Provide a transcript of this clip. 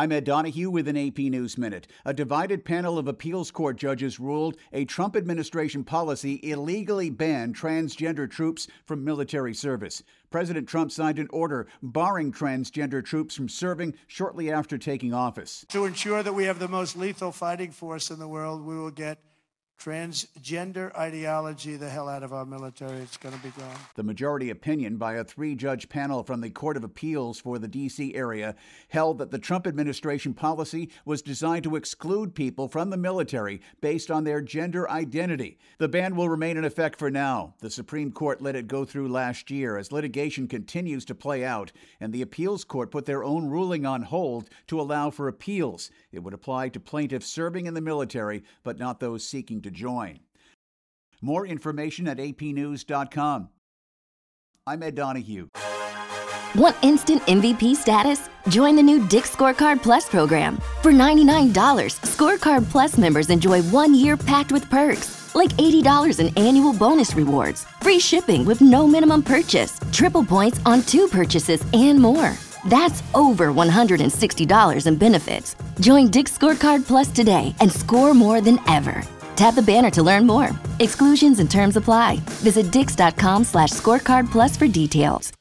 I'm Ed Donahue with an AP News Minute. A divided panel of appeals court judges ruled a Trump administration policy illegally banned transgender troops from military service. President Trump signed an order barring transgender troops from serving shortly after taking office. To ensure that we have the most lethal fighting force in the world, we will get transgender ideology the hell out of our military. It's going to be gone. The majority opinion by a 3-judge panel from the Court of Appeals for the D.C. area held that the Trump administration policy was designed to exclude people from the military based on their gender identity. The ban will remain in effect for now. The Supreme Court let it go through last year as litigation continues to play out, and the appeals court put their own ruling on hold to allow for appeals. It would apply to plaintiffs serving in the military, but not those seeking to join. More information at apnews.com. I'm Ed Donahue. Want instant MVP status? Join the new Dick's Scorecard Plus program. For $99, Scorecard Plus members enjoy 1 year packed with perks, like $80 in annual bonus rewards, free shipping with no minimum purchase, triple points on 2 purchases, and more. That's over $160 in benefits. Join Dick's Scorecard Plus today and score more than ever. Tap the banner to learn more. Exclusions and terms apply. Visit dix.com/scorecardplus for details.